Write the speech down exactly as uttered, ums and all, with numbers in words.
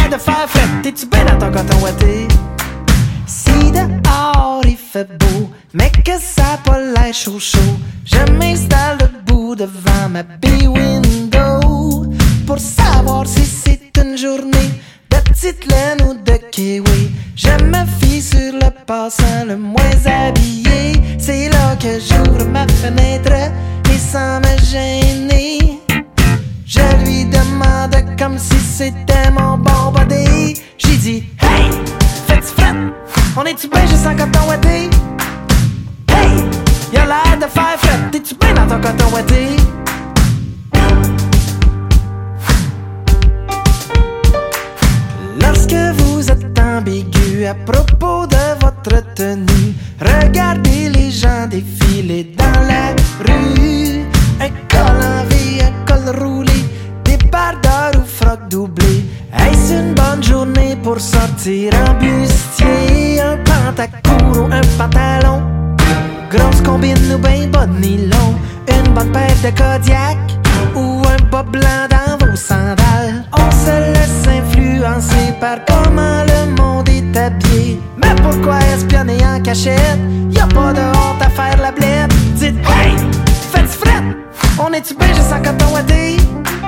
l'air de faire fret, t'es-tu bien dans ton coton ouaté? Si dehors il fait beau, mais que ça a pas l'air chaud chaud, je m'installe debout devant ma bay-window pour savoir si c'est une journée de petite laine ou de kiwi. Je me fie sur le passant le moins habillé. C'est là que j'ouvre ma fenêtre et sans me gêner, je lui demande comme si c'était mon bon body. J'ai dit hey, fais-tu fret? On est-tu bien juste en coton ouaté? Hey, y'a l'air de faire fret, t'es-tu bien dans ton coton ouaté? Lorsque vous êtes ambigu à propos de votre tenue, regardez les gens défiler dans la rue. Un col en V, un col roulé, débardeur ou froc doublé. Est-ce une bonne journée pour sortir en bustier? Un pantacourt ou un pantalon, grosse combine ou ben bas de nylon, une bonne paire de Kodiak ou un bas blanc dans vos sandales. On se laisse influencer par comment le monde est habillé. Mais pourquoi espionner en cachette? Y'a pas de honte à faire la blette. Dites hey, faites fret, on est-tu bien juste en coton ouaté?